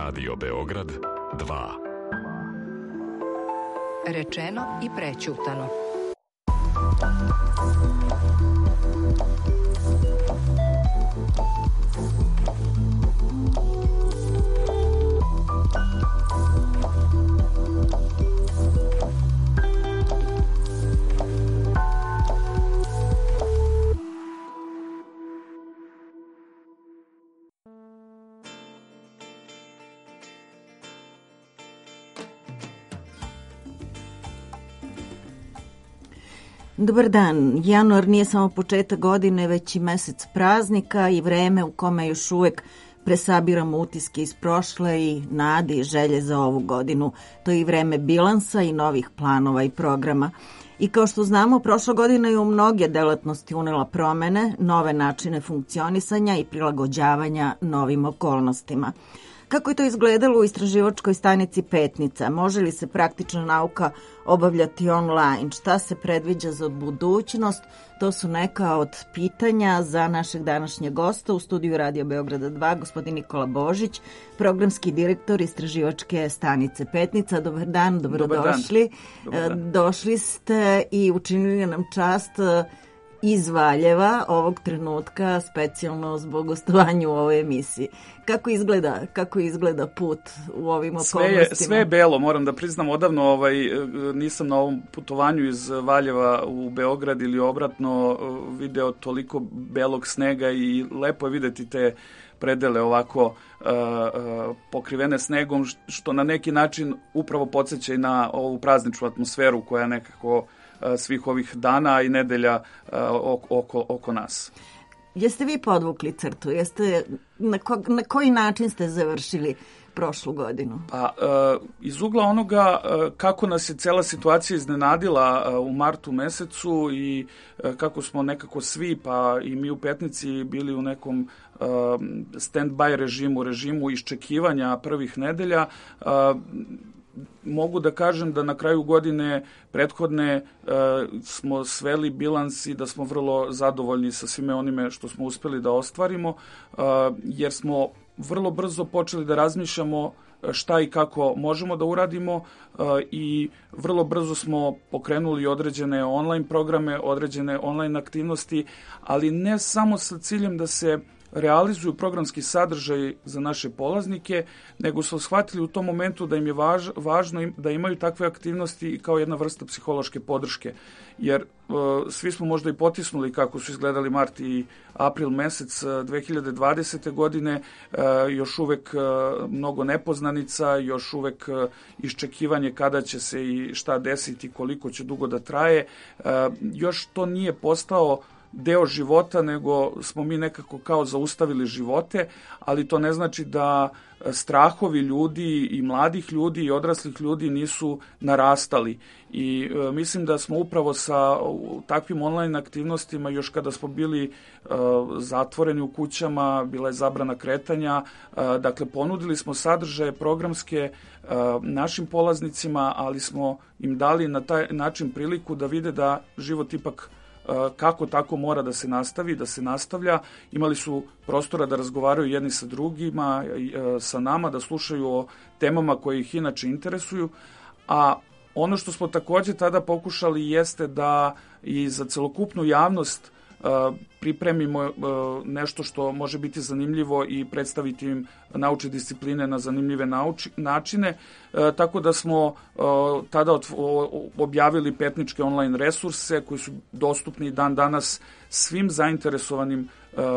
Radio Beograd 2. Rečeno i prećutano. Dobar dan. Januar nije samo početak godine, već i mesec praznika i vreme u kome još uvek presabiramo utiske iz prošle i nade i želje za ovu godinu. To je i vreme bilansa i novih planova i programa. I kao što znamo, prošla godina je u mnoge delatnosti unela promene, nove načine funkcionisanja i prilagođavanja novim okolnostima. Kako je to izgledalo u istraživačkoj stanici Petnica? Može li se praktična nauka obavljati online? Šta se predviđa za budućnost? To su neka od pitanja za našeg današnjeg gosta u studiju Radio Beograda 2, gospodin Nikola Božić, programski direktor istraživačke stanice Petnica. Dobar dan, dobrodošli. Dobar dan. Došli ste i učinili nam čast iz Valjeva ovog trenutka specijalno zbog gostovanja u ovoj emisiji. Kako izgleda put u ovim okolnostima? Sve je belo, moram da priznam, odavno nisam na ovom putovanju iz Valjeva u Beograd ili obratno video toliko belog snega i lepo je videti te predele ovako pokrivene snegom, što na neki način upravo podsjeća i na ovu prazničnu atmosferu koja nekako svih ovih dana i nedelja oko nas. Jeste vi podvukli crtu? Na koji način ste završili prošlu godinu? Pa, iz ugla onoga kako nas je cela situacija iznenadila u martu mesecu i kako smo nekako svi, pa i mi u Petnici, bili u nekom stand-by režimu iščekivanja prvih nedelja, mogu da kažem da na kraju godine prethodne smo sveli bilans i da smo vrlo zadovoljni sa svime onime što smo uspeli da ostvarimo, jer smo vrlo brzo počeli da razmišljamo šta i kako možemo da uradimo i vrlo brzo smo pokrenuli određene online programe, određene online aktivnosti, ali ne samo sa ciljem da se realizuju programski sadržaj za naše polaznike, nego smo shvatili u tom momentu da im je važno da imaju takve aktivnosti kao jedna vrsta psihološke podrške. Jer svi smo možda i potisnuli kako su izgledali mart i april mesec 2020. godine, još uvek mnogo nepoznanica, još uvek iščekivanje kada će se i šta desiti, koliko će dugo da traje. Još to nije postao deo života, nego smo mi nekako kao zaustavili živote, ali to ne znači da strahovi ljudi i mladih ljudi i odraslih ljudi nisu narastali. I mislim da smo upravo sa takvim online aktivnostima, još kada smo bili zatvoreni u kućama, bila je zabrana kretanja, dakle ponudili smo sadržaje programske našim polaznicima, ali smo im dali na taj način priliku da vide da život ipak kako tako mora da se nastavi, da se nastavlja. Imali su prostora da razgovaraju jedni sa drugima, sa nama, da slušaju o temama koje ih inače interesuju, a ono što smo takođe tada pokušali jeste da i za celokupnu javnost pripremimo nešto što može biti zanimljivo i predstaviti im naučne discipline na zanimljive načine, tako da smo tada objavili petničke online resurse koji su dostupni dan danas svim zainteresovanim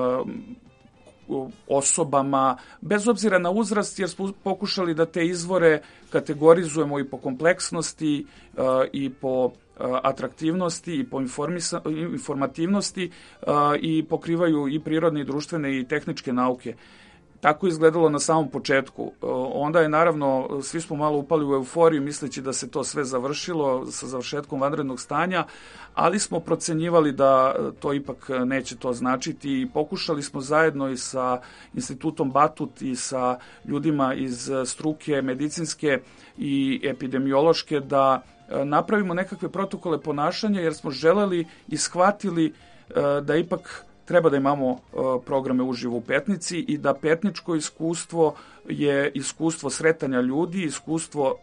osobama, bez obzira na uzrast, jer smo pokušali da te izvore kategorizujemo i po kompleksnosti i po atraktivnosti i po informativnosti i pokrivaju i prirodne i društvene i tehničke nauke. Tako izgledalo na samom početku. Onda je naravno, svi smo malo upali u euforiju misleći da se to sve završilo sa završetkom vanrednog stanja, ali smo procenjivali da to ipak neće to značiti i pokušali smo zajedno i sa Institutom Batut i sa ljudima iz struke medicinske i epidemiološke da napravimo nekakve protokole ponašanja, jer smo želeli i shvatili da ipak treba da imamo programe uživo u Petnici i da petničko iskustvo je iskustvo sretanja ljudi, iskustvo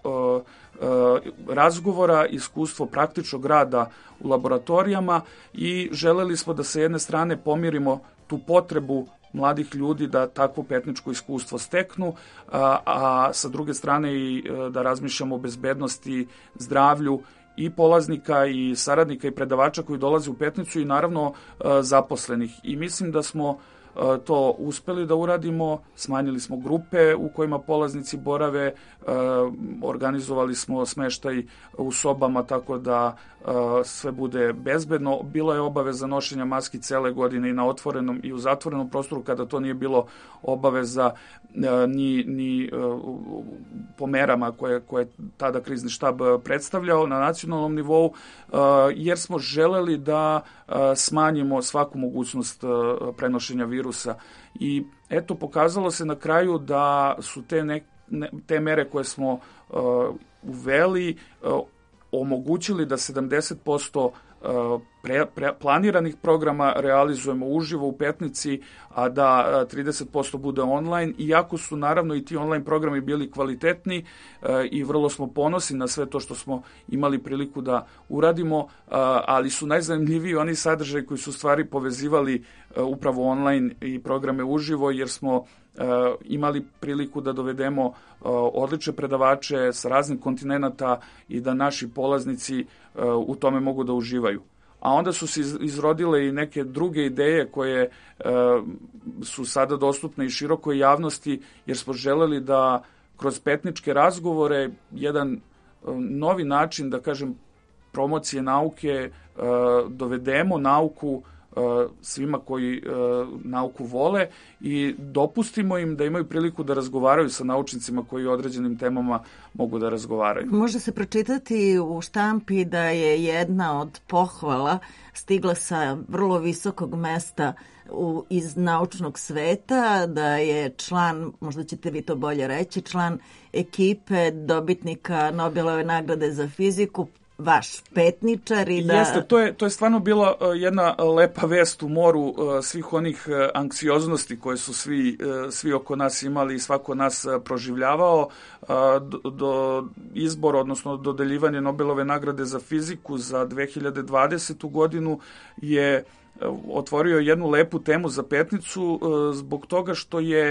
razgovora, iskustvo praktičnog rada u laboratorijama i želeli smo da sa jedne strane pomirimo tu potrebu mladih ljudi da takvo petničko iskustvo steknu, a sa druge strane i da razmišljamo o bezbednosti, zdravlju i polaznika i saradnika i predavača koji dolaze u Petnicu i naravno zaposlenih. I mislim da smo to uspeli da uradimo, smanjili smo grupe u kojima polaznici borave, organizovali smo smeštaj u sobama tako da sve bude bezbedno. Bilo je obaveza nošenja maski cele godine i na otvorenom i u zatvorenom prostoru kada to nije bilo obaveza ni po merama koje je tada krizni štab predstavljao na nacionalnom nivou, jer smo želeli da smanjimo svaku mogućnost prenošenja virusa. I eto, pokazalo se na kraju da su te mere koje smo uveli omogućili da 70% planiranih programa realizujemo uživo u Petnici, a da 30% bude online, iako su naravno i ti online programi bili kvalitetni i vrlo smo ponosni na sve to što smo imali priliku da uradimo, ali su najzanimljiviji oni sadržaji koji su stvari povezivali upravo online i programe uživo, jer smo imali priliku da dovedemo odlične predavače sa raznih kontinenata i da naši polaznici u tome mogu da uživaju. A onda su se izrodile i neke druge ideje koje su sada dostupne i širokoj javnosti, jer smo želeli da kroz petničke razgovore jedan novi način, da kažem, promocije nauke, dovedemo nauku svima koji nauku vole i dopustimo im da imaju priliku da razgovaraju sa naučnicima koji o određenim temama mogu da razgovaraju. Može se pročitati u štampi da je jedna od pohvala stigla sa vrlo visokog mesta iz naučnog sveta, da je član, možda ćete vi to bolje reći, član ekipe dobitnika Nobelove nagrade za fiziku, vaš petničar i da... Jeste, to je stvarno bila jedna lepa vest u moru svih onih anksioznosti koje su svi oko nas imali i svako nas proživljavao. Do izbora, odnosno dodeljivanje Nobelove nagrade za fiziku za 2020. godinu je otvorio jednu lepu temu za Petnicu zbog toga što je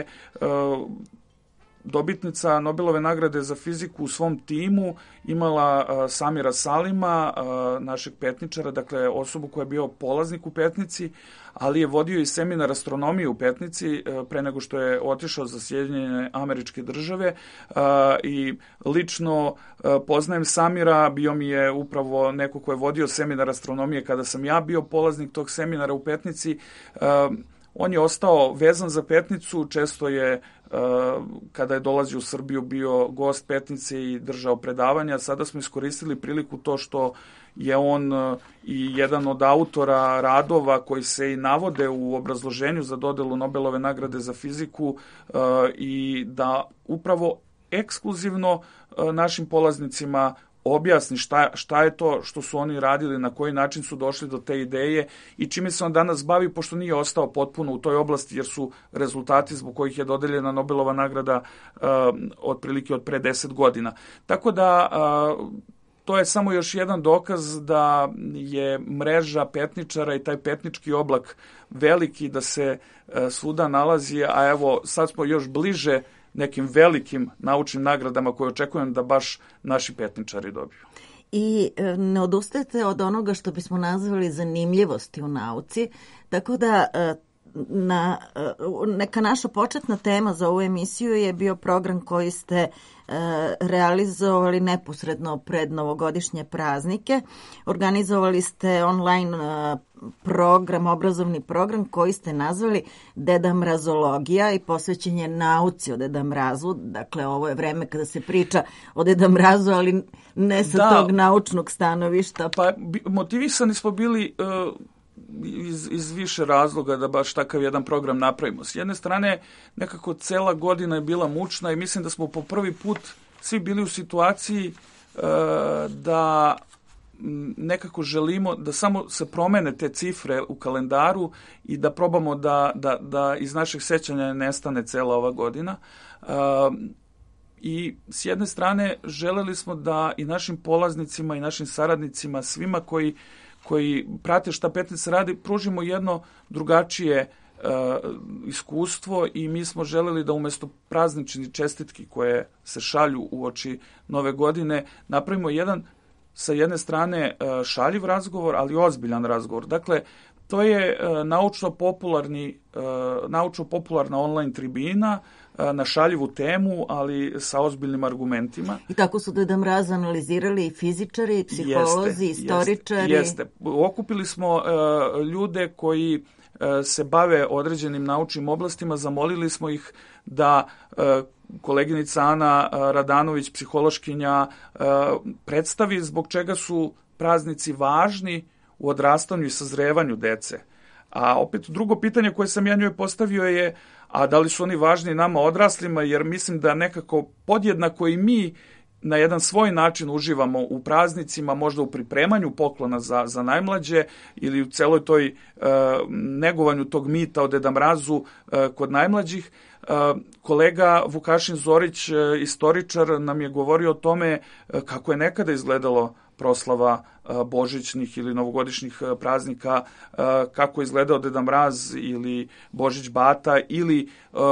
dobitnica Nobelove nagrade za fiziku u svom timu imala Samira Salima, našeg petničara, dakle osobu koja je bio polaznik u Petnici, ali je vodio i seminar astronomije u Petnici pre nego što je otišao za Sjedinjene Američke Države i lično poznajem Samira, bio mi je upravo neko ko je vodio seminar astronomije kada sam ja bio polaznik tog seminara u Petnici. On je ostao vezan za Petnicu, često je kada je dolazio u Srbiju bio gost Petnice i držao predavanja. Sada smo iskoristili priliku to što je on i jedan od autora radova koji se i navode u obrazloženju za dodelu Nobelove nagrade za fiziku i da upravo ekskluzivno našim polaznicima objasni šta je to što su oni radili, na koji način su došli do te ideje i čime se on danas bavi, pošto nije ostao potpuno u toj oblasti, jer su rezultati zbog kojih je dodeljena Nobelova nagrada otprilike od pre 10 godina. Tako da to je samo još jedan dokaz da je mreža petničara i taj petnički oblak veliki, da se svuda nalazi, a evo sad smo još bliže nekim velikim naučnim nagradama koje očekujem da baš naši petničari dobiju. I ne odustajete od onoga što bismo nazvali zanimljivosti u nauci, tako da neka naša početna tema za ovu emisiju je bio program koji ste realizovali neposredno pred novogodišnje praznike. Organizovali ste online program, obrazovni program koji ste nazvali Deda Mrazologija i posvećen je nauci o Deda Mrazu. Dakle, ovo je vreme kada se priča o Deda Mrazu, ali ne sa tog naučnog stanovišta. Pa motivisani smo bili iz više razloga da baš takav jedan program napravimo. S jedne strane, nekako cela godina je bila mučna i mislim da smo po prvi put svi bili u situaciji da nekako želimo da samo se promene te cifre u kalendaru i da probamo da iz naših sećanja nestane cela ova godina. I s jedne strane želeli smo da i našim polaznicima i našim saradnicima, svima koji prate šta Petnica radi, pružimo jedno drugačije iskustvo i mi smo želeli da umesto prazničnih čestitki koje se šalju uoči Nove godine napravimo jedan sa jedne strane šaljiv razgovor, ali ozbiljan razgovor. Dakle, to je naučno-popularna online tribina na šaljivu temu, ali sa ozbiljnim argumentima. I tako su Deda Mraza analizirali i fizičari, i psiholozi, i istoričari. Jeste. Okupili smo ljude koji se bave određenim naučnim oblastima, zamolili smo ih da koleginica Ana Radanović, psihološkinja, predstavi zbog čega su praznici važni u odrastanju i sazrevanju dece. A opet drugo pitanje koje sam ja njoj postavio je, a da li su oni važni nama odraslima, jer mislim da nekako podjednako i mi na jedan svoj način uživamo u praznicima, možda u pripremanju poklona za najmlađe ili u celoj toj negovanju tog mita o Deda Mrazu kod najmlađih. Kolega Vukašin Zorić, istoričar, nam je govorio o tome kako je nekada izgledalo proslava božićnih ili novogodišnjih praznika, kako je izgledao Deda Mraz ili Božić Bata ili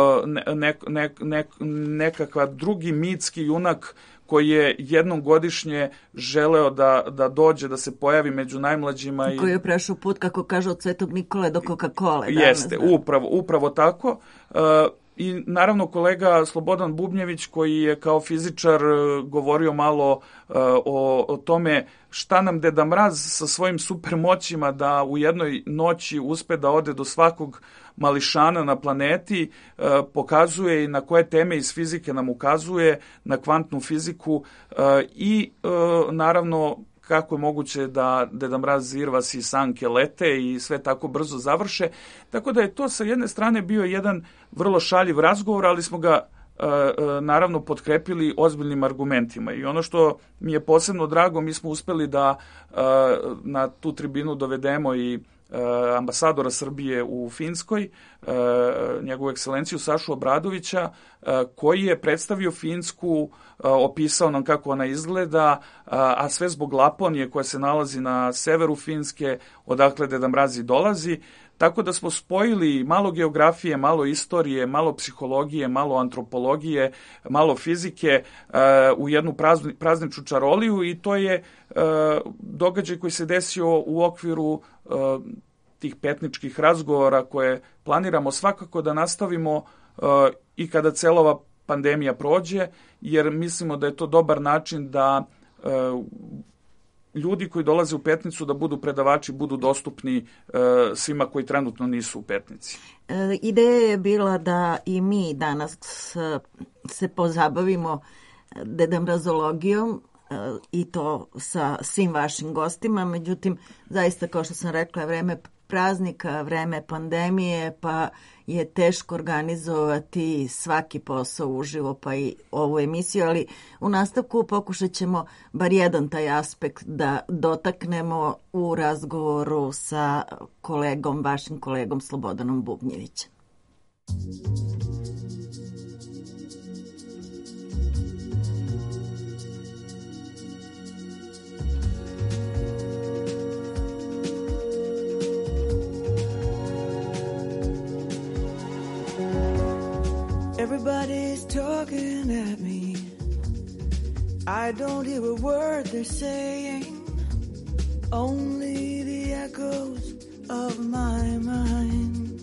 nekakva drugi mitski junak koji je jednom godišnje želeo da dođe, da se pojavi među najmlađima. Koji je prešao put, kako kaže, od Svetog Nikole do Coca-Cola. Jeste, upravo tako. I naravno kolega Slobodan Bubnjević koji je kao fizičar govorio malo o tome šta nam Deda Mraz sa svojim supermoćima da u jednoj noći uspe da ode do svakog mališana na planeti, pokazuje i na koje teme iz fizike nam ukazuje, na kvantnu fiziku i naravno kako je moguće da Deda Mraz, Irvas i sanke lete i sve tako brzo završe. Tako da je to sa jedne strane bio jedan vrlo šaljiv razgovor, ali smo ga naravno potkrepili ozbiljnim argumentima. I ono što mi je posebno drago, mi smo uspeli da na tu tribinu dovedemo i ambasadora Srbije u Finskoj, njegovu ekscelenciju Sašu Obradovića, koji je predstavio Finsku, opisao nam kako ona izgleda, a sve zbog Laponije koja se nalazi na severu Finske, odakle Deda Mraz i dolazi. Tako da smo spojili malo geografije, malo istorije, malo psihologije, malo antropologije, malo fizike u jednu prazničnu čaroliju i to je događaj koji se desio u okviru tih petničkih razgovora koje planiramo svakako da nastavimo i kada cela ova pandemija prođe, jer mislimo da je to dobar način da ljudi koji dolaze u Petnicu da budu predavači, budu dostupni svima koji trenutno nisu u Petnici. Ideja je bila da i mi danas se pozabavimo dedamrazologijom i to sa svim vašim gostima, međutim, zaista, kao što sam rekla, vreme praznika, vreme pandemije, pa je teško organizovati svaki posao uživo, pa i ovu emisiju, ali u nastavku pokušat ćemo bar jedan taj aspekt da dotaknemo u razgovoru sa vašim kolegom Slobodanom Bubnjevićem. Everybody's talking at me. I don't hear a word they're saying, only the echoes of my mind.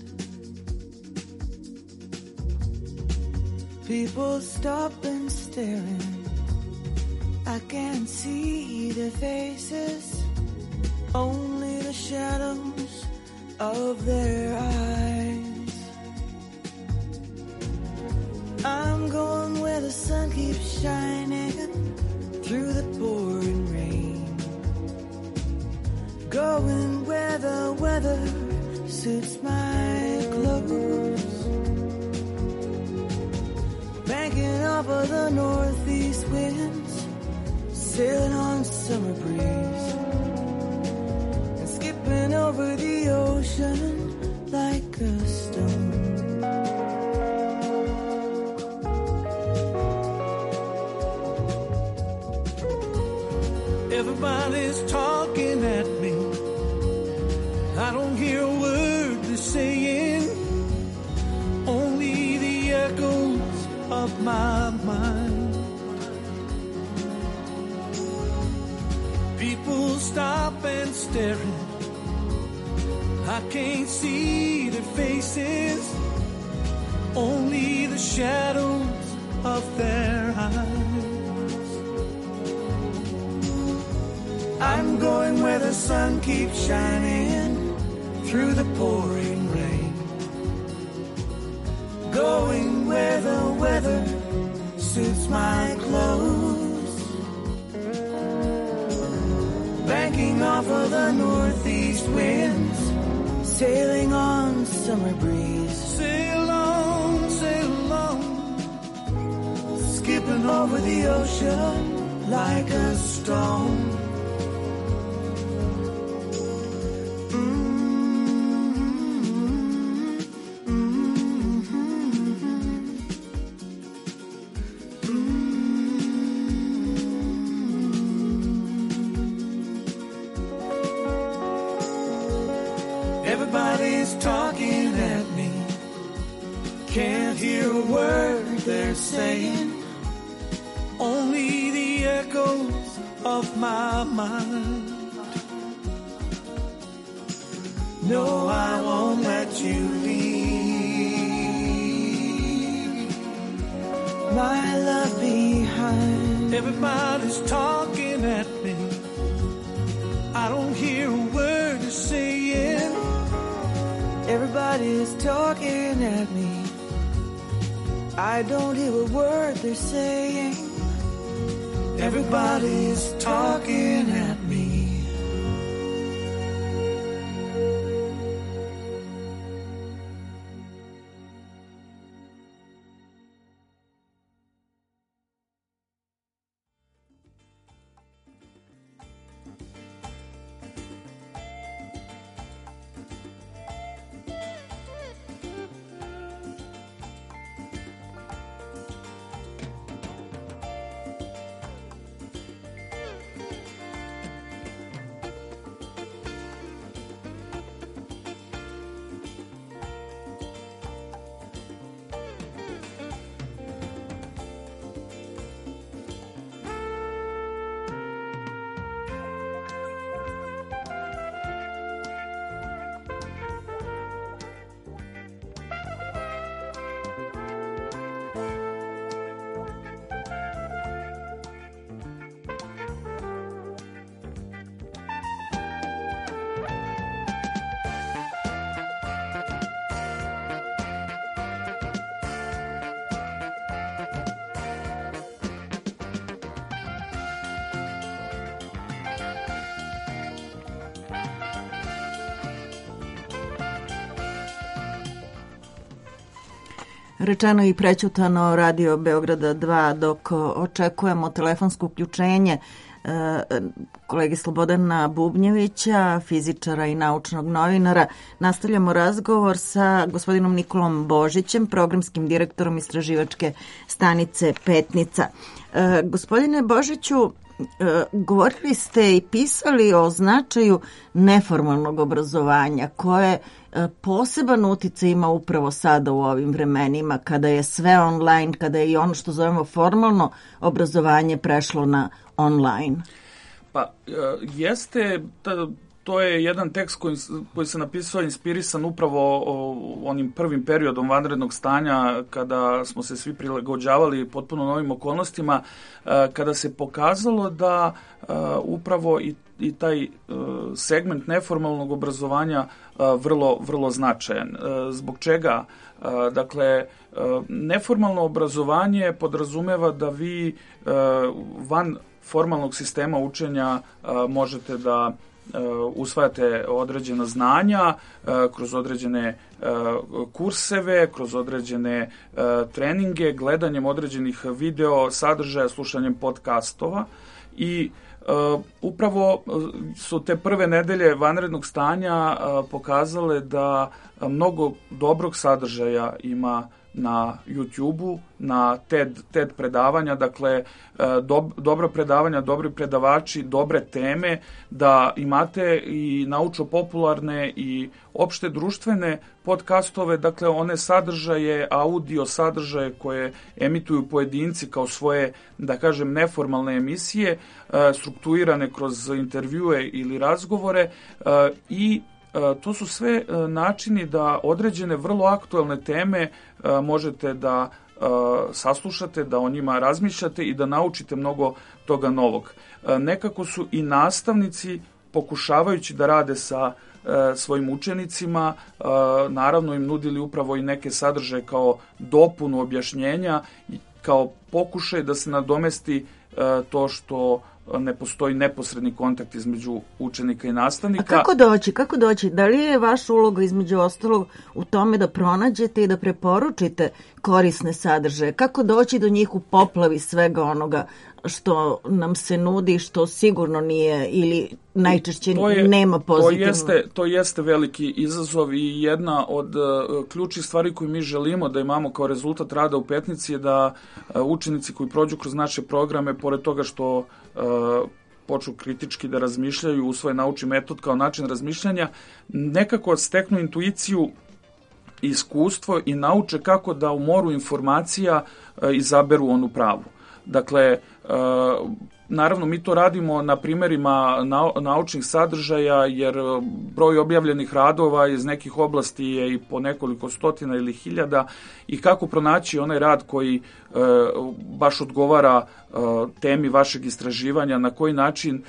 People stop and staring. I can't see their faces, only the shadows of their eyes. I'm going where the sun keeps shining through the pouring rain, going where the weather suits my clothes, banking off of the northeast winds, sailing on summer breeze, Everybody's talking at me. I don't hear a word they're saying, only the echoes of my mind. People stop and staring. I can't see their faces, only the shadows of their eyes. I'm going where the sun keeps shining through the pouring rain, going where the weather suits my clothes, banking off of the northeast winds, sailing on summer breeze. Sail on, skipping over the ocean like a stone. Everybody's talking at me. Can't hear a word they're saying, only the echoes of my mind. No, I won't let you leave my love behind. Everybody's talking at me. I don't hear a word they're saying. Everybody's talking at me. I don't hear a word they're saying. Everybody's talking at me. Rečeno i prećutano Radio Beograda 2 dok očekujemo telefonsko uključenje kolege Slobodana Bubnjevića, fizičara i naučnog novinara. Nastavljamo razgovor sa gospodinom Nikolom Božićem, programskim direktorom istraživačke stanice Petnica. Gospodine Božiću, govorili ste i pisali o značaju neformalnog obrazovanja koje poseban uticaj ima upravo sada u ovim vremenima kada je sve online, kada je i ono što zovemo formalno obrazovanje prešlo na online. Pa jeste, to je jedan tekst koji se napisao inspirisan upravo onim prvim periodom vanrednog stanja kada smo se svi prilagođavali potpuno novim okolnostima, kada se pokazalo da upravo i taj segment neformalnog obrazovanja vrlo značajan. Zbog čega? Dakle, neformalno obrazovanje podrazumeva da vi van formalnog sistema učenja možete da usvajate određena znanja kroz određene kurseve, kroz određene treninge, gledanjem određenih video sadržaja, slušanjem podcastova i upravo su te prve nedelje vanrednog stanja pokazale da mnogo dobrog sadržaja ima na YouTube-u, na TED predavanja, dakle dobra predavanja, dobri predavači, dobre teme, da imate i naučno-popularne i opšte društvene podcastove, dakle one sadržaje, audio sadržaje koje emituju pojedinci kao svoje, da kažem, neformalne emisije, strukturirane kroz intervjue ili razgovore i to su sve načini da određene vrlo aktuelne teme možete da saslušate, da o njima razmišljate i da naučite mnogo toga novog. Nekako su i nastavnici, pokušavajući da rade sa svojim učenicima, naravno im nudili upravo i neke sadržaje kao dopunu objašnjenja, kao pokušaj da se nadomesti to što ne postoji neposredni kontakt između učenika i nastavnika. A kako doći? Da li je vaša uloga između ostalog u tome da pronađete i da preporučite korisne sadržaje? Kako doći do njih u poplavi svega onoga što nam se nudi, što sigurno nije ili najčešće nema pozitivno? To jeste veliki izazov i jedna od ključnih stvari koju mi želimo da imamo kao rezultat rada u Petnici je da učenici koji prođu kroz naše programe, pored toga što počnu kritički da razmišljaju, usvoje naučni metod kao način razmišljanja, nekako steknu intuiciju, iskustvo i nauče kako da u moru informacija izaberu onu pravu. Dakle, naravno mi to radimo na primjerima naučnih sadržaja, jer broj objavljenih radova iz nekih oblasti je i po nekoliko stotina ili hiljada, i kako pronaći onaj rad koji baš odgovara temi vašeg istraživanja, na koji način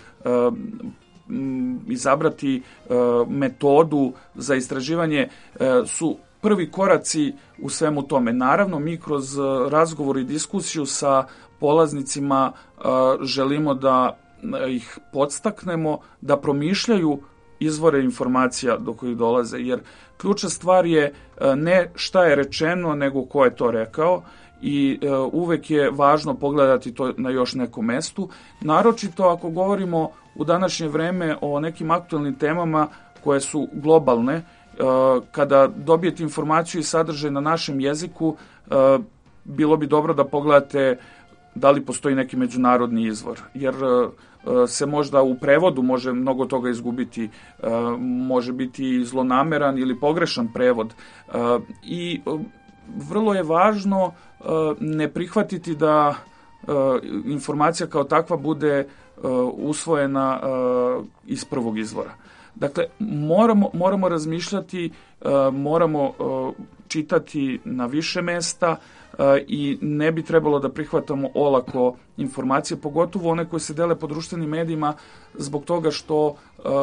izabrati metodu za istraživanje su prvi koraci u svemu tome. Naravno, mi kroz razgovor i diskusiju sa polaznicima želimo da ih podstaknemo da promišljaju izvore informacija do kojih dolaze, jer ključna stvar je ne šta je rečeno, nego ko je to rekao, i uvek je važno pogledati to na još nekom mestu, naročito ako govorimo u današnje vreme o nekim aktualnim temama koje su globalne. Kada dobijete informaciju i sadržaj na našem jeziku, bilo bi dobro da pogledate da li postoji neki međunarodni izvor, jer se možda u prevodu može mnogo toga izgubiti, može biti zlonameran ili pogrešan prevod, i vrlo je važno ne prihvatiti da informacija kao takva bude usvojena iz prvog izvora. Dakle, moramo razmišljati, moramo čitati na više mesta i ne bi trebalo da prihvatamo olako informacije, pogotovo one koje se dele po društvenim medijima, zbog toga što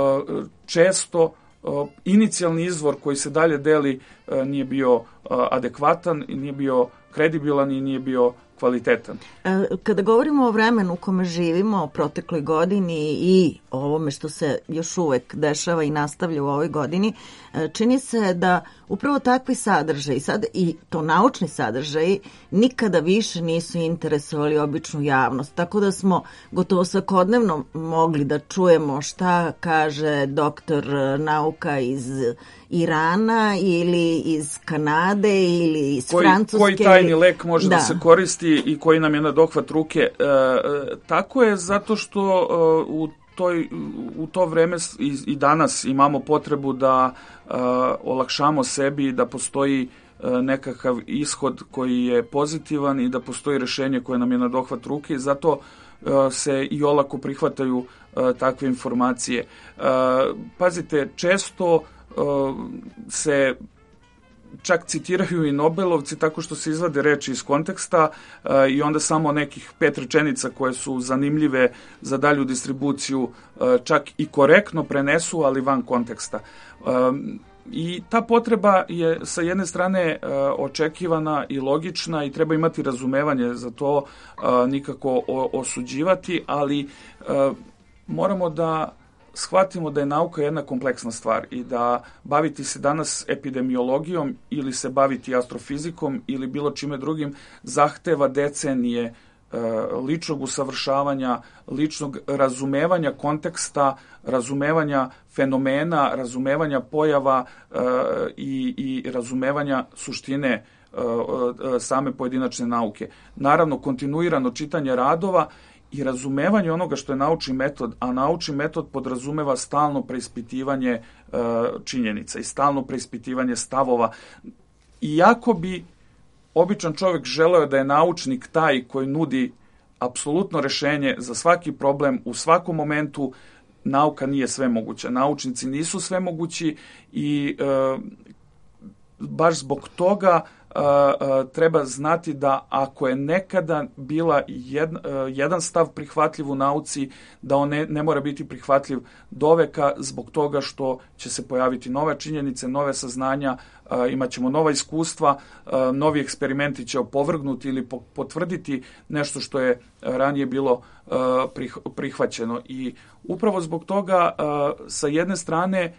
često inicijalni izvor koji se dalje deli nije bio adekvatan, nije bio kredibilan i nije bio kvalitetan. Kada govorimo o vremenu u kome živimo, o protekloj godini i o ovome što se još uvek dešava i nastavlja u ovoj godini, čini se da upravo takvi sadržaji, sad i to naučni sadržaji, nikada više nisu interesovali običnu javnost. Tako da smo gotovo svakodnevno mogli da čujemo šta kaže doktor nauka iz Irana ili iz Kanade ili iz Francuske. Koji tajni lek može da se koristi i koji nam je na dohvat ruke. Tako je zato što u to vreme i danas imamo potrebu da olakšamo sebi, da postoji nekakav ishod koji je pozitivan i da postoji rešenje koje nam je na dohvat ruke, i zato se i olako prihvataju takve informacije. Pazite, često se čak citiraju i Nobelovci tako što se izvade reči iz konteksta i onda samo nekih 5 rečenica koje su zanimljive za dalju distribuciju čak i korektno prenesu, ali van konteksta. I ta potreba je sa jedne strane očekivana i logična i treba imati razumevanje za to, nikako osuđivati, ali moramo da shvatimo da je nauka jedna kompleksna stvar i da baviti se danas epidemiologijom ili se baviti astrofizikom ili bilo čime drugim zahteva decenije ličnog usavršavanja, ličnog razumevanja konteksta, razumevanja fenomena, razumevanja pojava i razumevanja suštine same pojedinačne nauke. Naravno, kontinuirano čitanje radova i razumevanje onoga što je naučni metod, a naučni metod podrazumeva stalno preispitivanje činjenica i stalno preispitivanje stavova. Iako bi običan čovjek želeo da je naučnik taj koji nudi apsolutno rešenje za svaki problem u svakom momentu, nauka nije svemoguća. Naučnici nisu svemogući i baš zbog toga treba znati da ako je nekada bila jedan stav prihvatljiv u nauci, da on ne mora biti prihvatljiv doveka zbog toga što će se pojaviti nove činjenice, nove saznanja, imat ćemo nova iskustva, novi eksperimenti će opovrgnuti ili potvrditi nešto što je ranije bilo prihvaćeno. I upravo zbog toga sa jedne strane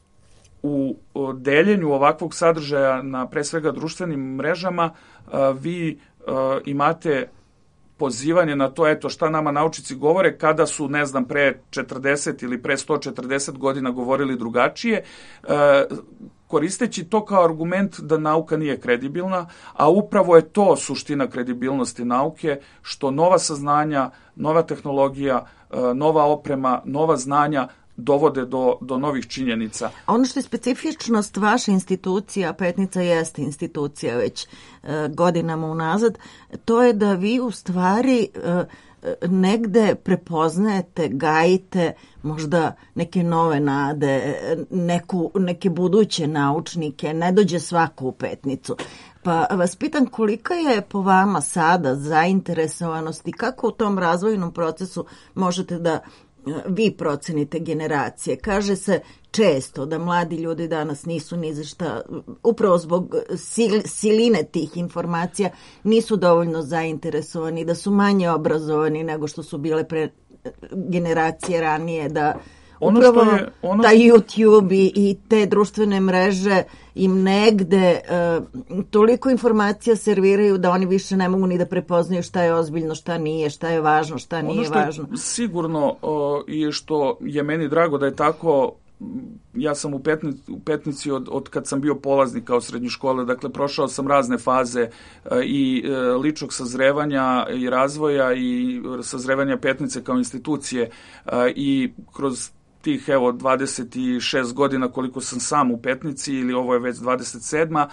u deljenju ovakvog sadržaja na pre svega društvenim mrežama vi imate pozivanje na to, eto šta nama naučnici govore, kada su, ne znam, pre 40 ili pre 140 godina govorili drugačije, koristeći to kao argument da nauka nije kredibilna, a upravo je to suština kredibilnosti nauke, što nova saznanja, nova tehnologija, nova oprema, nova znanja dovode do novih činjenica. Ono što je specifičnost vaše institucija, Petnica jeste institucija već godinama unazad, to je da vi u stvari negde prepoznajete, gajite možda neke nove nade, neke buduće naučnike, ne dođe svako u Petnicu. Pa vas pitam kolika je po vama sada zainteresovanost i kako u tom razvojnom procesu možete da vi procenite generacije. Kaže se često da mladi ljudi danas nisu ni za šta, upravo zbog siline tih informacija, nisu dovoljno zainteresovani, da su manje obrazovani nego što su bile pre generacije ranije, da upravo taj YouTube i te društvene mreže im negde toliko informacija serviraju da oni više ne mogu ni da prepoznaju šta je ozbiljno, šta nije, šta je važno, šta nije važno. Ono što je sigurno i što je meni drago da je tako, ja sam u Petnici od kad sam bio polaznik kao srednje škole, dakle prošao sam razne faze i ličnog sazrevanja i razvoja i sazrevanja Petnice kao institucije i kroz tih 26 godina koliko sam sam u Petnici, ili ovo je već 27.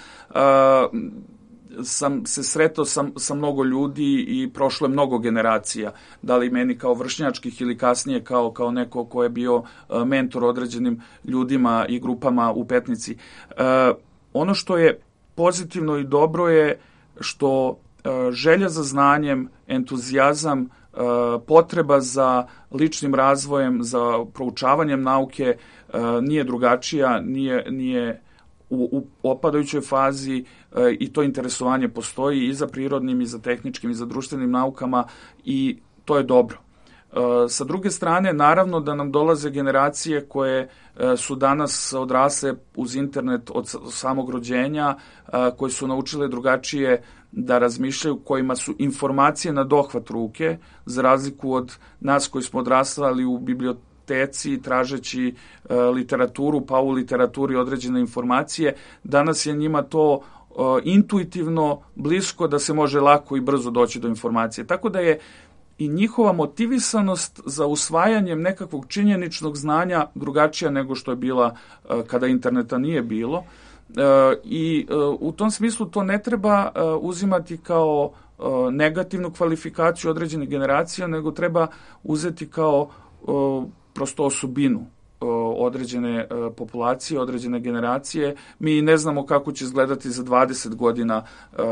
Sam se sretao sa mnogo ljudi i prošlo je mnogo generacija, da li meni kao vršnjačkih ili kasnije kao neko ko je bio mentor određenim ljudima i grupama u Petnici. Ono što je pozitivno i dobro je što želja za znanjem, entuzijazam, potreba za ličnim razvojem, za proučavanjem nauke nije drugačija, nije u opadajućoj fazi i to interesovanje postoji i za prirodnim, i za tehničkim, i za društvenim naukama i to je dobro. Sa druge strane, naravno da nam dolaze generacije koje su danas odrasle uz internet od samog rođenja, koje su naučile drugačije da razmišljaju, kojima su informacije na dohvat ruke, za razliku od nas koji smo odrastali u biblioteci tražeći literaturu, pa u literaturi određene informacije. Danas je njima to intuitivno blisko da se može lako i brzo doći do informacije. Tako da je i njihova motivisanost za usvajanjem nekakvog činjeničnog znanja drugačija nego što je bila kada interneta nije bilo. I u tom smislu to ne treba uzimati kao negativnu kvalifikaciju određenih generacija, nego treba uzeti kao prosto osobinu određene populacije, određene generacije. Mi ne znamo kako će izgledati za 20 godina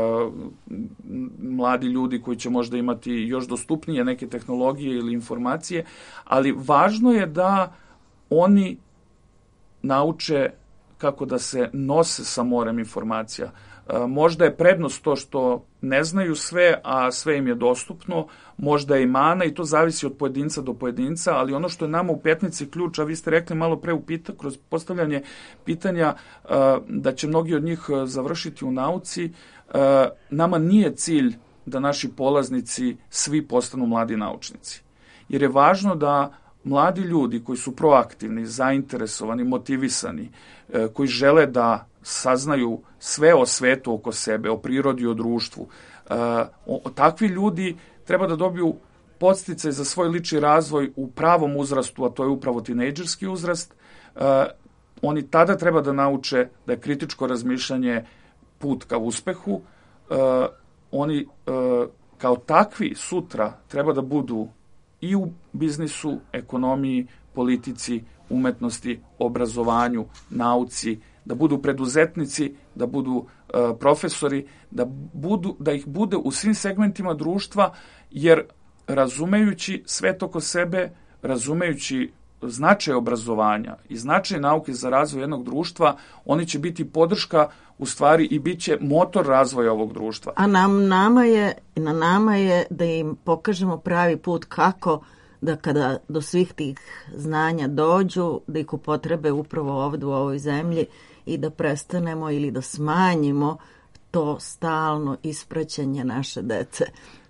mladi ljudi koji će možda imati još dostupnije neke tehnologije ili informacije, ali važno je da oni nauče kako da se nose sa morem informacija. Možda je prednost to što ne znaju sve, a sve im je dostupno, možda je i mana i to zavisi od pojedinca do pojedinca, ali ono što je nama u Petnici ključ, a vi ste rekli malo pre kroz postavljanje pitanja da će mnogi od njih završiti u nauci, nama nije cilj da naši polaznici svi postanu mladi naučnici. Jer je važno da mladi ljudi koji su proaktivni, zainteresovani, motivisani, koji žele da saznaju sve o svetu oko sebe, o prirodi, o društvu. Takvi ljudi treba da dobiju podsticaj za svoj lični razvoj u pravom uzrastu, a to je upravo tinejdžerski uzrast. Oni tada treba da nauče da je kritičko razmišljanje put ka uspehu. Oni kao takvi sutra treba da budu i u biznisu, ekonomiji, politici, umetnosti, obrazovanju, nauci, da budu preduzetnici, da budu profesori, da ih bude u svim segmentima društva, jer razumejući svet oko sebe, razumejući značaj obrazovanja i značaj nauke za razvoj jednog društva, oni će biti podrška u stvari i bit će motor razvoja ovog društva. A na nama je da im pokažemo pravi put kako da kada do svih tih znanja dođu, da ih upotrebe upravo ovdje u ovoj zemlji i da prestanemo ili da smanjimo to stalno ispraćanje naše dece.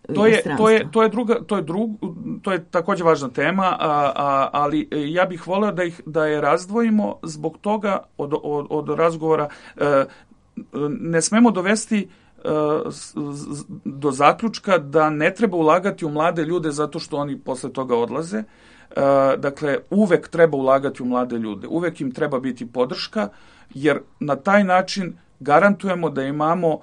To je također važna tema, ali ja bih voleo da je razdvojimo zbog toga od razgovora. Ne smemo dovesti do zaključka da ne treba ulagati u mlade ljude zato što oni posle toga odlaze. Dakle, uvek treba ulagati u mlade ljude, uvek im treba biti podrška, jer na taj način garantujemo da imamo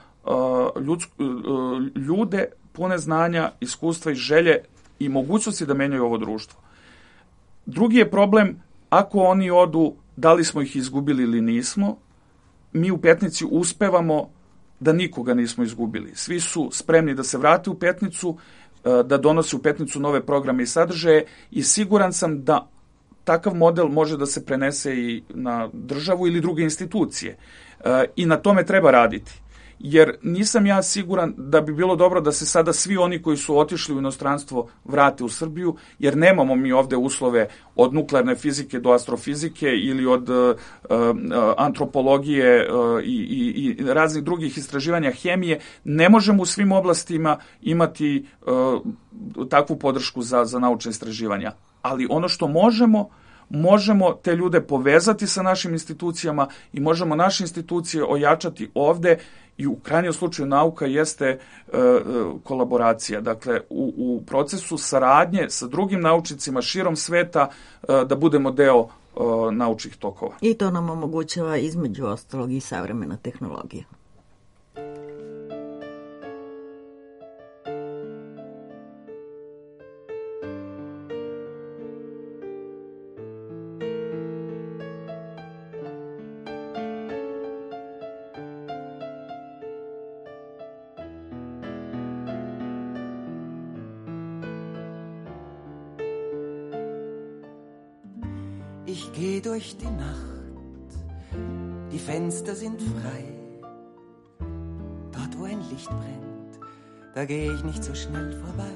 ljude pune znanja, iskustva i želje i mogućnosti da menjaju ovo društvo. Drugi je problem, ako oni odu, da li smo ih izgubili ili nismo. Mi u Petnici uspevamo da nikoga nismo izgubili. Svi su spremni da se vrate u Petnicu, da donose u Petnicu nove programe i sadržaje i siguran sam da takav model može da se prenese i na državu ili druge institucije. I na tome treba raditi. Jer nisam ja siguran da bi bilo dobro da se sada svi oni koji su otišli u inostranstvo vrate u Srbiju, jer nemamo mi ovde uslove od nuklearne fizike do astrofizike ili od antropologije i raznih drugih istraživanja hemije. Ne možemo u svim oblastima imati takvu podršku za naučne istraživanja. Ali ono što možemo te ljude povezati sa našim institucijama i možemo naše institucije ojačati ovde. I u krajnjem slučaju nauka jeste kolaboracija. Dakle, u procesu saradnje sa drugim naučnicima širom sveta da budemo deo naučnih tokova. I to nam omogućava između ostalog i savremena tehnologija. Ich gehe durch die Nacht, die Fenster sind frei. Dort, wo ein Licht brennt, da gehe ich nicht so schnell vorbei.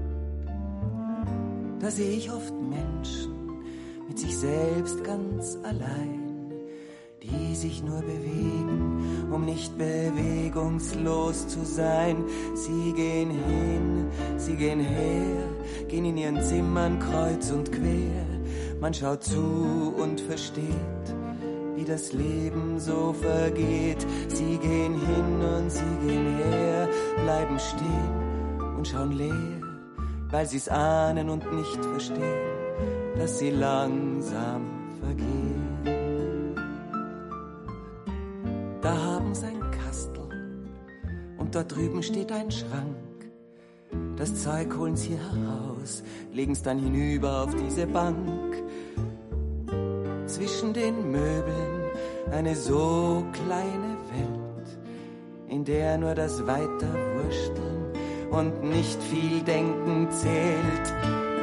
Da sehe ich oft Menschen mit sich selbst ganz allein, die sich nur bewegen, um nicht bewegungslos zu sein. Sie gehen hin, sie gehen her, gehen in ihren Zimmern kreuz und quer. Man schaut zu und versteht, wie das Leben so vergeht. Sie gehen hin und sie gehen her, bleiben stehen und schauen leer, weil sie's ahnen und nicht verstehen, dass sie langsam vergehen. Da haben sie ein Kastel und dort drüben steht ein Schrank. Das Zeug holen sie heraus, legen's dann hinüber auf diese Bank. Zwischen den Möbeln eine so kleine Welt, in der nur das Weiterwursteln und nicht viel Denken zählt.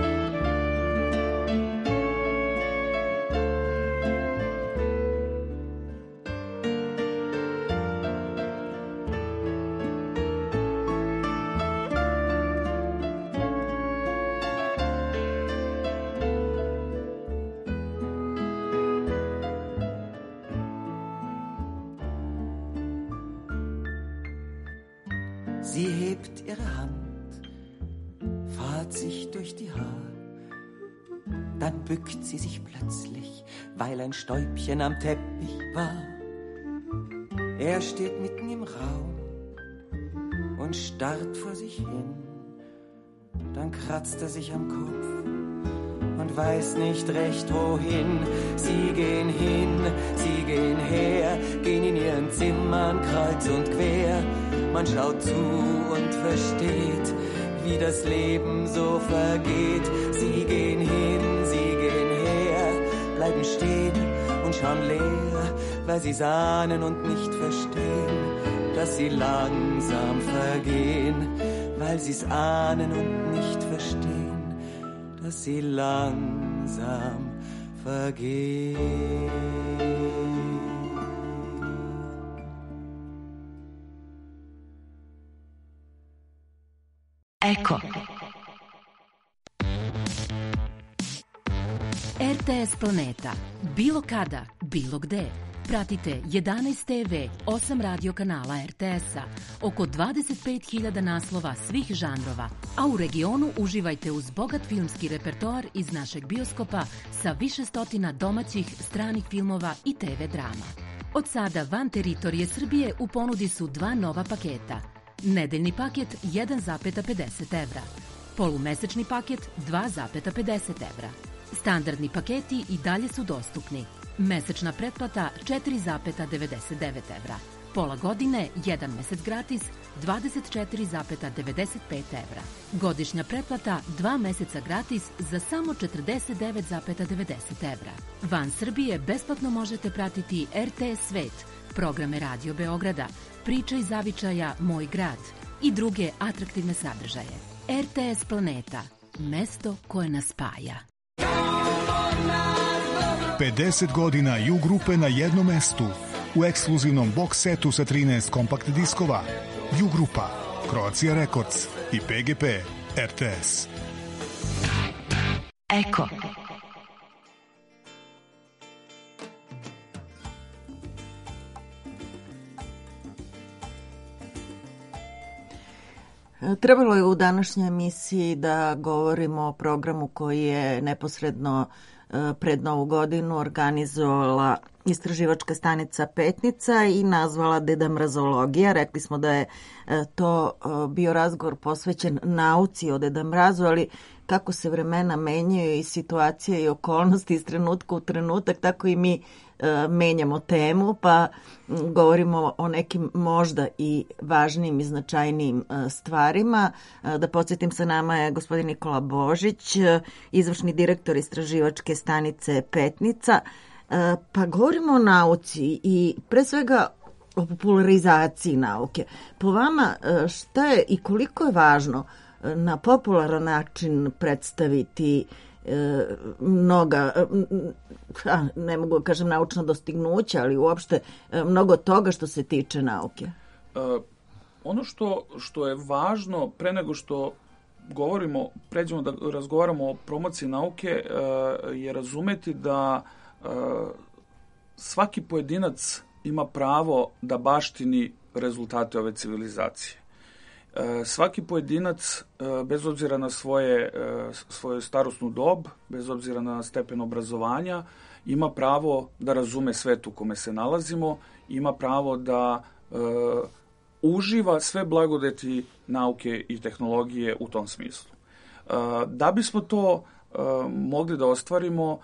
Sie hebt ihre Hand, fahrt sich durch die Haare, dann bückt sie sich plötzlich, weil ein Stäubchen am Teppich war. Er steht mitten im Raum und starrt vor sich hin. Dann kratzt er sich am Kopf und weiß nicht recht wohin. Sie gehen hin, sie gehen her, gehen in ihren Zimmern kreuz und quer. Man schaut zu und versteht, wie das Leben so vergeht. Sie gehen hin, sie gehen her, bleiben stehen und schauen leer, weil sie's ahnen und nicht verstehen, dass sie langsam vergehen, weil sie's ahnen und nicht verstehen, dass sie langsam vergehen. Eko. RTS Planeta. Bilo kada, bilo gde. Pratite 11 TV, 8 radio kanala RTS-a, oko 25.000 naslova svih žanrova, a u regionu uživajte uz bogat filmski repertoar iz našeg bioskopa sa više stotina domaćih, stranih filmova i TV drama. Od sada van teritorije Srbije u ponudi su 2 nova paketa. Nedeljni paket 1,50 evra, polumesečni paket 2,50 evra. Standardni paketi i dalje su dostupni. Mesečna pretplata 4,99 evra. Pola godine, 1 mesec gratis, 24,95 evra. Godišnja pretplata 2 meseca gratis za samo 49,90 evra. Van Srbije besplatno možete pratiti RTS Svet, programe Radio Beograda, Priče iz zavičaja Moj grad i druge atraktivne sadržaje. RTS Planeta, mesto koje nas spaja. 50 godina U grupe na jednom mestu u ekskluzivnom box setu sa 13 kompakt diskova. U grupa, Croatia Records i PGP RTS. Eko. Trebalo je u današnjoj emisiji da govorimo o programu koji je neposredno pred Novu godinu organizovala istraživačka stanica Petnica i nazvala Deda Mrazologija. Rekli smo da je to bio razgovor posvećen nauci o Deda Mrazu, ali kako se vremena menjaju i situacije i okolnosti iz trenutka u trenutak, tako i mi menjamo temu, pa govorimo o nekim možda i važnijim i značajnijim stvarima. Da podsjetim, sa nama je gospodin Nikola Božić, izvršni direktor istraživačke stanice Petnica. Pa govorimo o nauci i pre svega o popularizaciji nauke. Po vama, šta je i koliko je važno na popularan način predstaviti mnoga, ne mogu da kažem naučna dostignuća, ali uopšte mnogo toga što se tiče nauke? Ono što je važno, pre nego što pređemo da razgovaramo o promociji nauke, je razumeti da svaki pojedinac ima pravo da baštini rezultate ove civilizacije. Svaki pojedinac, bez obzira na svoju starosnu dob, bez obzira na stepen obrazovanja, ima pravo da razume svet u kome se nalazimo, ima pravo da uživa sve blagodeti nauke i tehnologije u tom smislu. Da bismo to mogli da ostvarimo,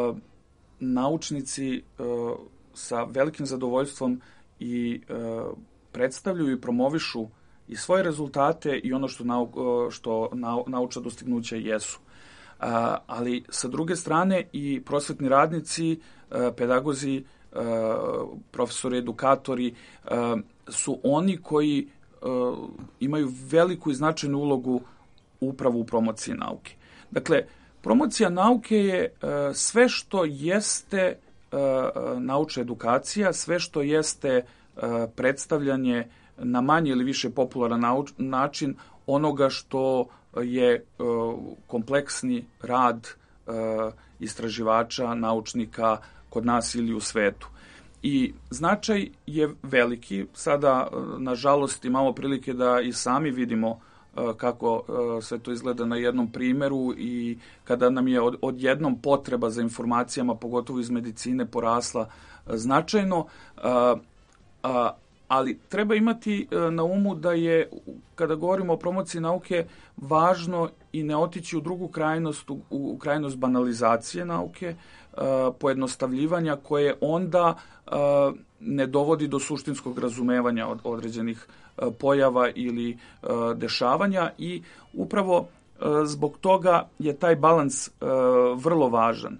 naučnici sa velikim zadovoljstvom i predstavljaju i promovišu i svoje rezultate i ono što naučna dostignuća jesu. Ali sa druge strane i prosvetni radnici, pedagozi, profesori, edukatori su oni koji imaju veliku i značajnu ulogu upravo u promociji nauke. Dakle, promocija nauke je sve što jeste naučna edukacija, sve što jeste predstavljanje na manje ili više popularan način onoga što je kompleksni rad istraživača, naučnika kod nas ili u svetu. I značaj je veliki. Sada, nažalost, imamo prilike da i sami vidimo kako sve to izgleda na jednom primjeru i kada nam je odjednom potreba za informacijama, pogotovo iz medicine, porasla značajno, Ali treba imati na umu da je, kada govorimo o promociji nauke, važno i ne otići u drugu krajnost, u krajnost banalizacije nauke, pojednostavljivanja koje onda ne dovodi do suštinskog razumevanja od određenih pojava ili dešavanja i upravo zbog toga je taj balans vrlo važan.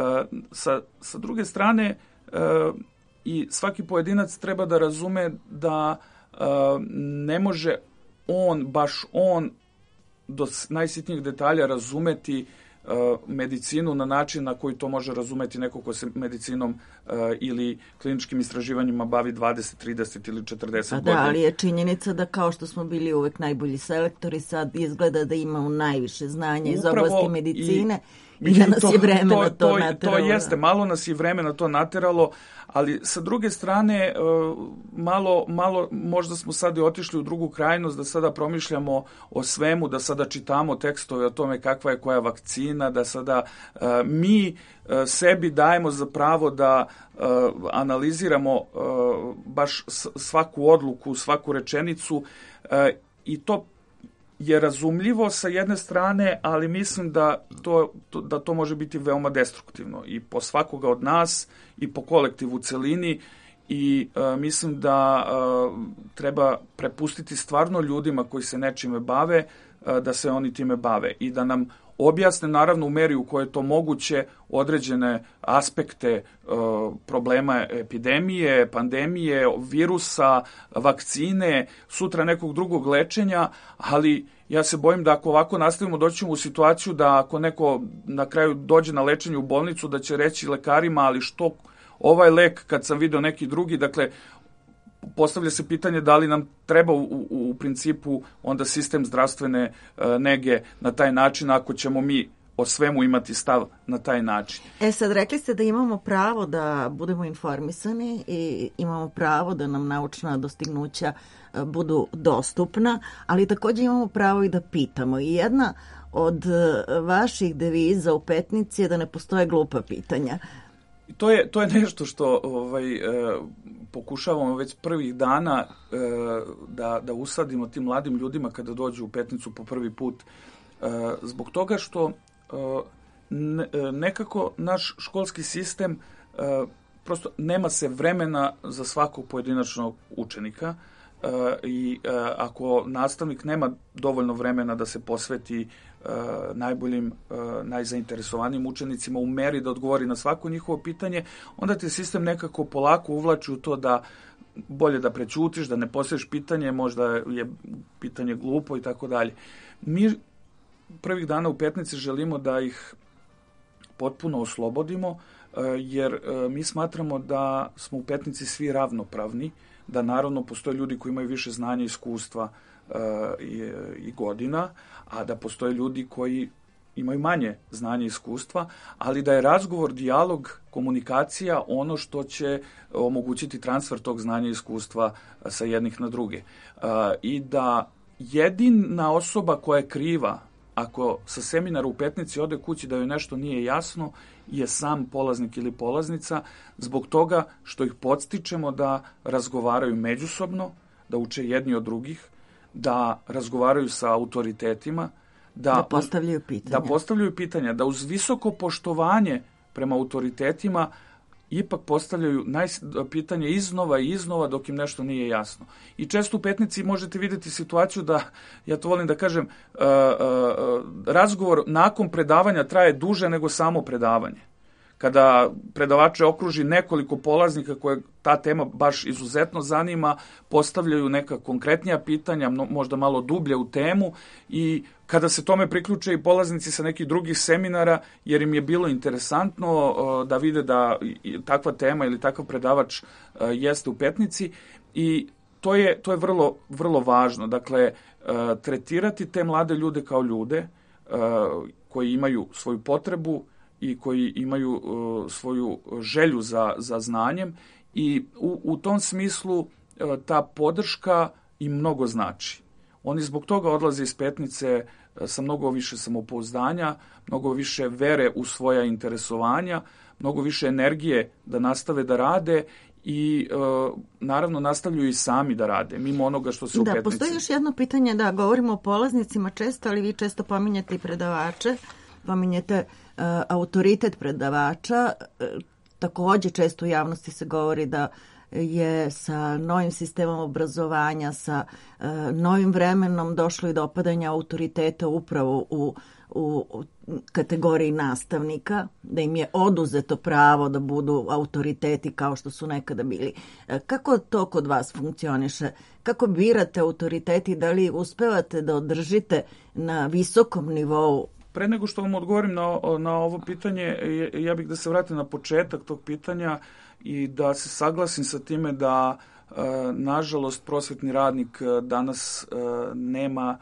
Sa druge strane, i svaki pojedinac treba da razume da ne može baš on do najsitnijih detalja razumeti medicinu na način na koji to može razumeti neko ko se medicinom ili kliničkim istraživanjima bavi 20, 30 ili 40 godina. Da, ali je činjenica da kao što smo bili uvek najbolji selektori, sad izgleda da imamo najviše znanja iz oblasti medicine i da nas je vreme na to nateralo. To jeste, malo nas je vreme na to nateralo, ali sa druge strane malo možda smo sad i otišli u drugu krajnost, da sada promišljamo o svemu, da sada čitamo tekstove o tome kakva je koja vakcina, da sada mi sebi dajemo za pravo da analiziramo baš svaku odluku, svaku rečenicu i to je razumljivo sa jedne strane, ali mislim da to može biti veoma destruktivno i po svakoga od nas i po kolektivu u celini i mislim da treba prepustiti stvarno ljudima koji se nečime bave, da se oni time bave i da nam objasne naravno u meri u kojoj je to moguće određene aspekte problema epidemije, pandemije, virusa, vakcine, sutra nekog drugog lečenja, ali ja se bojim da ako ovako nastavimo doći ćemo u situaciju da ako neko na kraju dođe na lečenje u bolnicu da će reći lekarima ali što ovaj lek kad sam video neki drugi, dakle postavlja se pitanje da li nam treba u principu onda sistem zdravstvene nege na taj način ako ćemo mi o svemu imati stav na taj način. Sad rekli ste da imamo pravo da budemo informisani i imamo pravo da nam naučna dostignuća budu dostupna, ali također imamo pravo i da pitamo. I jedna od vaših deviza u Petnici je da ne postoje glupa pitanja. To je nešto što pokušavamo već prvih dana da usadimo tim mladim ljudima kada dođu u Petnicu po prvi put. Zbog toga što nekako naš školski sistem prosto nema se vremena za svakog pojedinačnog učenika i ako nastavnik nema dovoljno vremena da se posveti najboljim, najzainteresovanijim učenicima u meri da odgovori na svako njihovo pitanje, onda ti sistem nekako polako uvlači u to da bolje da prećutiš, da ne postaviš pitanje, možda je pitanje glupo i tako dalje. Mi prvih dana u Petnici želimo da ih potpuno oslobodimo, jer mi smatramo da smo u Petnici svi ravnopravni, da naravno postoje ljudi koji imaju više znanja, iskustva i godina, a da postoje ljudi koji imaju manje znanja i iskustva, ali da je razgovor, dijalog, komunikacija ono što će omogućiti transfer tog znanja i iskustva sa jednih na druge. I da jedina osoba koja je kriva ako sa seminara u Petnici ode kući da joj nešto nije jasno, je sam polaznik ili polaznica, zbog toga što ih podstičemo da razgovaraju međusobno, da uče jedni od drugih, da razgovaraju sa autoritetima, da postavljaju pitanja, da uz visoko poštovanje prema autoritetima ipak postavljaju pitanje iznova i iznova dok im nešto nije jasno. I često u Petnici možete vidjeti situaciju da, ja to volim da kažem, razgovor nakon predavanja traje duže nego samo predavanje. Kada predavače okruži nekoliko polaznika koje ta tema baš izuzetno zanima, postavljaju neka konkretnija pitanja, možda malo dublje u temu i kada se tome priključe i polaznici sa nekih drugih seminara, jer im je bilo interesantno da vide da takva tema ili takav predavač jeste u Petnici i to je vrlo, vrlo važno. Dakle, tretirati te mlade ljude kao ljude koji imaju svoju potrebu i koji imaju svoju želju za znanjem i u tom smislu ta podrška im mnogo znači. Oni zbog toga odlaze iz Petnice sa mnogo više samopouzdanja, mnogo više vere u svoja interesovanja, mnogo više energije da nastave da rade i naravno nastavljaju i sami da rade, mimo onoga što se u Petnici. Postoji još jedno pitanje, govorimo o polaznicima često, ali vi često pominjete i predavače, pominjete autoritet predavača, takođe često u javnosti se govori da je sa novim sistemom obrazovanja, sa novim vremenom došlo i do opadanja autoriteta upravo u kategoriji nastavnika, da im je oduzeto pravo da budu autoriteti kao što su nekada bili. Kako to kod vas funkcioniše? Kako birate autoriteti? Da li uspevate da održite na visokom nivou? Pre nego što vam odgovorim na ovo pitanje, ja bih da se vratim na početak tog pitanja i da se saglasim sa time da, nažalost, prosvetni radnik danas nema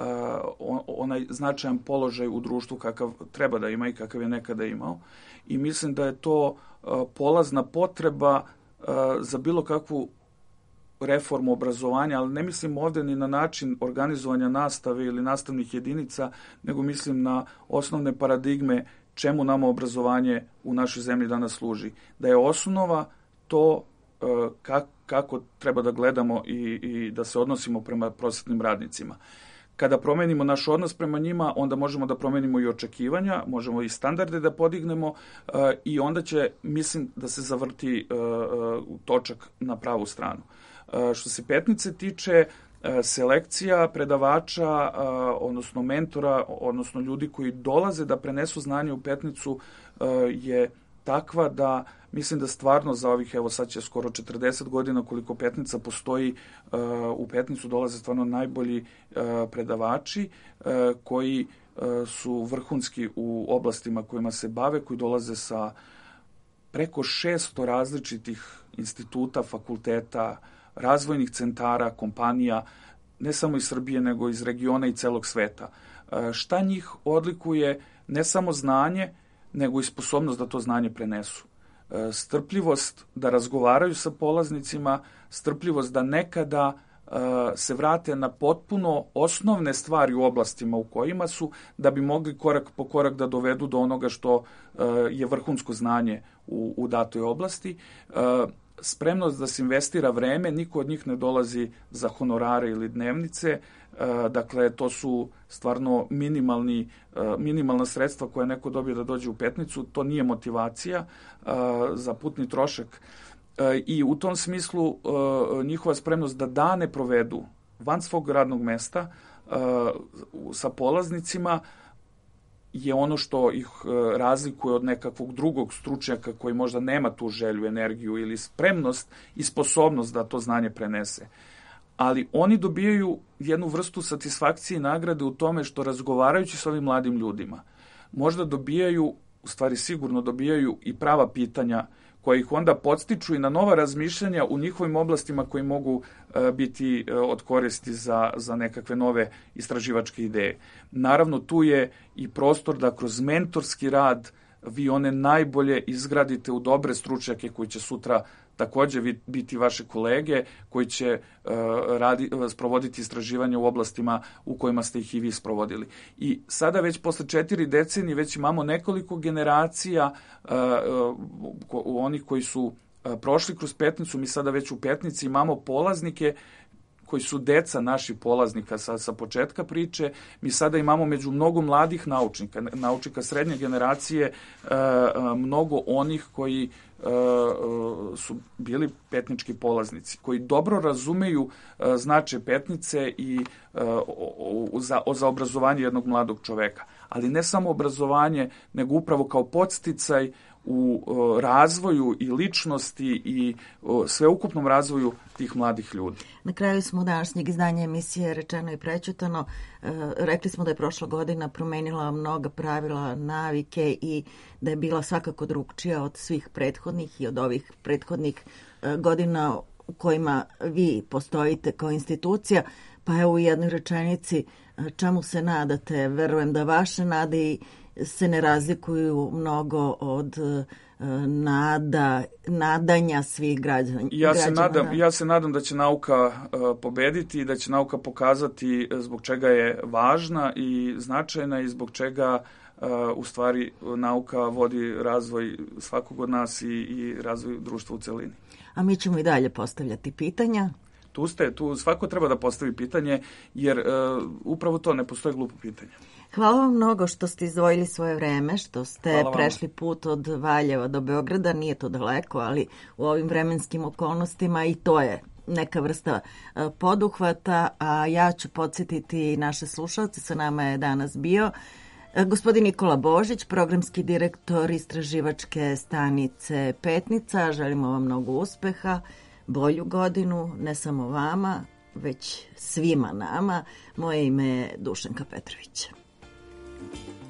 onaj značajan položaj u društvu kakav treba da ima i kakav je nekada imao. I mislim da je to polazna potreba za bilo kakvu reformu obrazovanja, ali ne mislim ovde ni na način organizovanja nastave ili nastavnih jedinica, nego mislim na osnovne paradigme čemu nama obrazovanje u našoj zemlji danas služi. Da je osnova to kako treba da gledamo i da se odnosimo prema prosvetnim radnicima. Kada promenimo naš odnos prema njima, onda možemo da promenimo i očekivanja, možemo i standarde da podignemo i onda će, mislim, da se zavrti točak na pravu stranu. Što se Petnice tiče, selekcija predavača, odnosno mentora, odnosno ljudi koji dolaze da prenesu znanje u Petnicu je takva da mislim da stvarno za ovih, evo sad će skoro 40 godina koliko Petnica postoji, u Petnicu dolaze stvarno najbolji predavači koji su vrhunski u oblastima kojima se bave, koji dolaze sa preko 600 različitih instituta, fakulteta, razvojnih centara, kompanija, ne samo iz Srbije, nego iz regiona i celog sveta. Šta njih odlikuje? Ne samo znanje, nego i sposobnost da to znanje prenesu. Strpljivost da razgovaraju sa polaznicima, strpljivost da nekada se vrate na potpuno osnovne stvari u oblastima u kojima su, da bi mogli korak po korak da dovedu do onoga što je vrhunsko znanje u datoj oblasti. Spremnost da se investira vreme, niko od njih ne dolazi za honorare ili dnevnice, dakle to su stvarno minimalna sredstva koje neko dobije da dođe u Petnicu, to nije motivacija za putni trošak i u tom smislu njihova spremnost da dane provedu van svog radnog mesta sa polaznicima je ono što ih razlikuje od nekakvog drugog stručnjaka koji možda nema tu želju, energiju ili spremnost i sposobnost da to znanje prenese. Ali oni dobijaju jednu vrstu satisfakcije i nagrade u tome što razgovarajući s ovim mladim ljudima možda dobijaju, u stvari sigurno dobijaju i prava pitanja koja ih onda podstiču i na nova razmišljanja u njihovim oblastima koji mogu biti od koristi za nekakve nove istraživačke ideje. Naravno, tu je i prostor da kroz mentorski rad vi one najbolje izgradite u dobre stručnjake koji će sutra takođe biti vaše kolege, koji će sprovoditi istraživanja u oblastima u kojima ste ih i vi sprovodili. I sada već posle 4 decenije već imamo nekoliko generacija onih koji su prošli kroz Petnicu. Mi sada već u Petnici imamo polaznike koji su deca naših polaznika sa početka priče. Mi sada imamo među mnogo mladih naučnika srednje generacije, mnogo onih koji su bili petnički polaznici, koji dobro razumeju značaj Petnice i za obrazovanje jednog mladog čoveka. Ali ne samo obrazovanje, nego upravo kao podsticaj u razvoju i ličnosti i sveukupnom razvoju tih mladih ljudi. Na kraju smo današnjeg izdanja emisije Rečeno i prećutano. Rekli smo da je prošla godina promenila mnoga pravila, navike i da je bila svakako drugčija od svih prethodnih i od ovih prethodnih godina u kojima vi postojite kao institucija. Pa evo u jednoj rečenici, čemu se nadate? Verujem da vaše nade se ne razlikuju mnogo od nadanja svih građana. Ja se nadam da će nauka pobediti i da će nauka pokazati zbog čega je važna i značajna i zbog čega u stvari nauka vodi razvoj svakog od nas i razvoj društva u celini. A mi ćemo i dalje postavljati pitanja. Tu svako treba da postavi pitanje, jer upravo to, ne postoje glupo pitanje. Hvala vam mnogo što ste izdvojili svoje vreme, što ste prešli put od Valjeva do Beograda. Nije to daleko, ali u ovim vremenskim okolnostima i to je neka vrsta poduhvata. A ja ću podsjetiti naše slušalce, sa nama je danas bio gospodin Nikola Božić, programski direktor istraživačke stanice Petnica. Želimo vam mnogo uspeha, bolju godinu, ne samo vama, već svima nama. Moje ime je Dušanka Petrović.